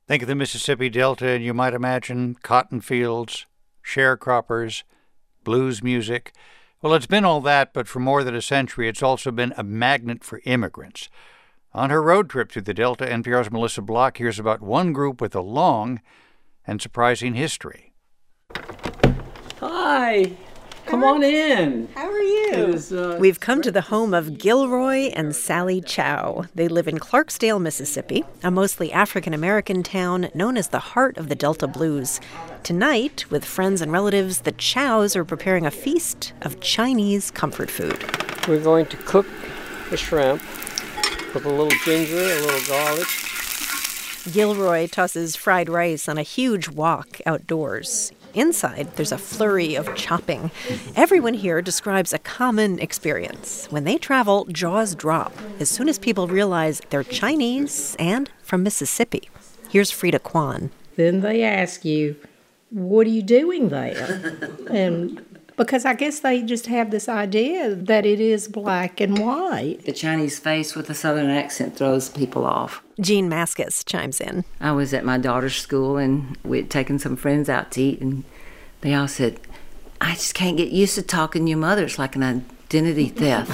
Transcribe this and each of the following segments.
Think of the Mississippi Delta and you might imagine cotton fields, sharecroppers, blues music. Well, it's been all that, but for more than a century, it's also been a magnet for immigrants. On her road trip through the Delta, NPR's Melissa Block hears about one group with a long and surprising history. Hi. Come on in. How are you? We've come to the home of Gilroy and Sally Chow. They live in Clarksdale, Mississippi, a mostly African-American town known as the heart of the Delta Blues. Tonight, with friends and relatives, the Chows are preparing a feast of Chinese comfort food. We're going to cook the shrimp with a little ginger, a little garlic. Gilroy tosses fried rice on a huge wok outdoors. Inside, there's a flurry of chopping. Everyone here describes a common experience. When they travel, jaws drop as soon as people realize they're Chinese and from Mississippi. Here's Frida Kwan. Then they ask you, what are you doing there? And because I guess they just have this idea that it is black and white. The Chinese face with a southern accent throws people off. Jean Maskus chimes in. I was at my daughter's school, and we had taken some friends out to eat, and they all said, I just can't get used to talking to your mother. It's like an identity theft.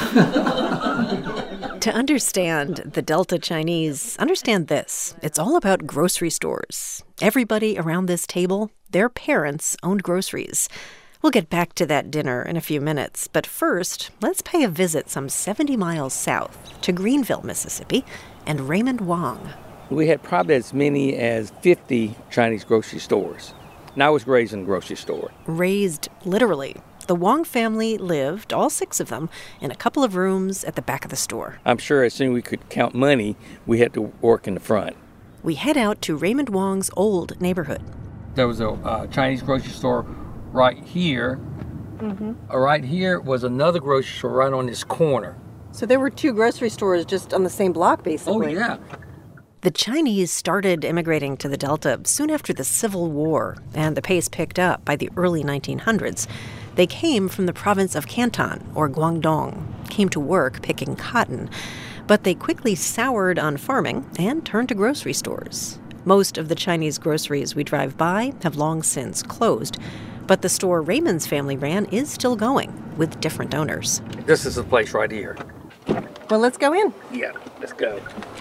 To understand the Delta Chinese, understand this. It's all about grocery stores. Everybody around this table, their parents owned groceries. We'll get back to that dinner in a few minutes, but first, let's pay a visit some 70 miles south to Greenville, Mississippi, and Raymond Wong. We had probably as many as 50 Chinese grocery stores. And I was raised in a grocery store. Raised literally. The Wong family lived, all 6 of them, in a couple of rooms at the back of the store. I'm sure as soon as we could count money, we had to work in the front. We head out to Raymond Wong's old neighborhood. There was a Chinese grocery store right here. Mm-hmm. Right here was another grocery store right on this corner. So there were 2 grocery stores just on the same block, basically. Oh, yeah. The Chinese started immigrating to the Delta soon after the Civil War, and the pace picked up by the early 1900s. They came from the province of Canton, or Guangdong, came to work picking cotton. But they quickly soured on farming and turned to grocery stores. Most of the Chinese groceries we drive by have long since closed. But the store Raymond's family ran is still going, with different owners. This is the place right here. Well, let's go in. Yeah, let's go.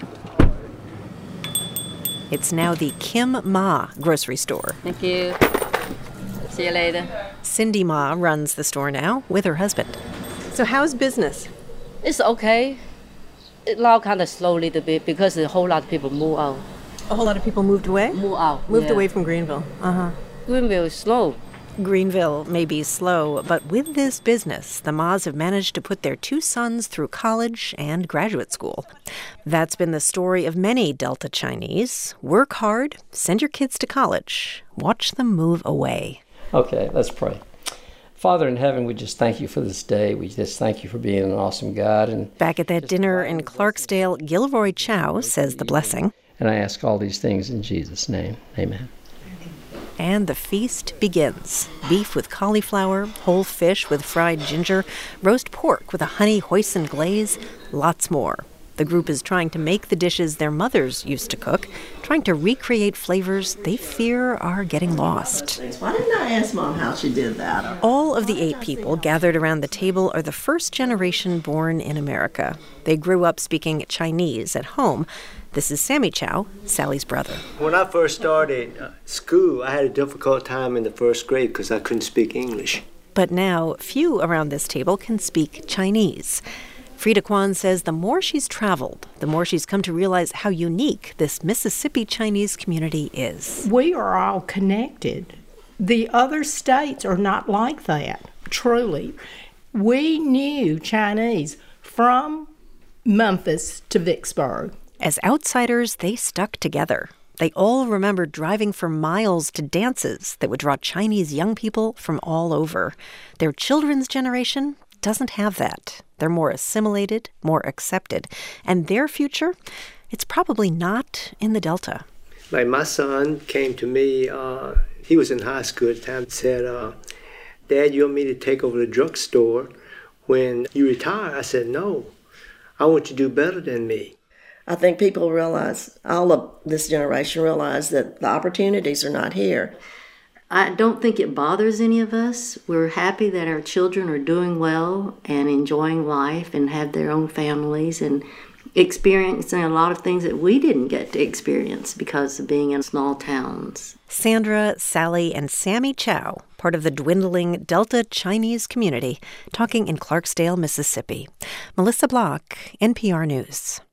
It's now the Kim Ma grocery store. Thank you. See you later. Cindy Ma runs the store now with her husband. So how's business? It's okay. It now kind of slow a little bit because a whole lot of people move out. A whole lot of people moved away? Move out. Moved away from Greenville. Uh-huh. Greenville is slow. Greenville may be slow, but with this business, the Ma's have managed to put their 2 sons through college and graduate school. That's been the story of many Delta Chinese. Work hard, send your kids to college, watch them move away. Okay, let's pray. Father in heaven, we just thank you for this day. We just thank you for being an awesome God. And back at that dinner in Clarksdale, Gilroy Chow says the blessing. And I ask all these things in Jesus' name. Amen. And the feast begins. Beef with cauliflower, whole fish with fried ginger, roast pork with a honey hoisin glaze, lots more. The group is trying to make the dishes their mothers used to cook, trying to recreate flavors they fear are getting lost. Why didn't I ask Mom how she did that? All of the 8 people gathered around the table are the first generation born in America. They grew up speaking Chinese at home. This is Sammy Chow, Sally's brother. When I first started school, I had a difficult time in the first grade because I couldn't speak English. But now, few around this table can speak Chinese. Frida Kwan says the more she's traveled, the more she's come to realize how unique this Mississippi Chinese community is. We are all connected. The other states are not like that, truly. We knew Chinese from Memphis to Vicksburg. As outsiders, they stuck together. They all remembered driving for miles to dances that would draw Chinese young people from all over. Their children's generation doesn't have that. They're more assimilated, more accepted. And their future, it's probably not in the Delta. Like my son came to me, he was in high school at the time, said, Dad, you want me to take over the drugstore when you retire? I said, no, I want you to do better than me. I think people realize, all of this generation realize that the opportunities are not here. I don't think it bothers any of us. We're happy that our children are doing well and enjoying life and have their own families and experiencing a lot of things that we didn't get to experience because of being in small towns. Sandra, Sally, and Sammy Chow, part of the dwindling Delta Chinese community, talking in Clarksdale, Mississippi. Melissa Block, NPR News.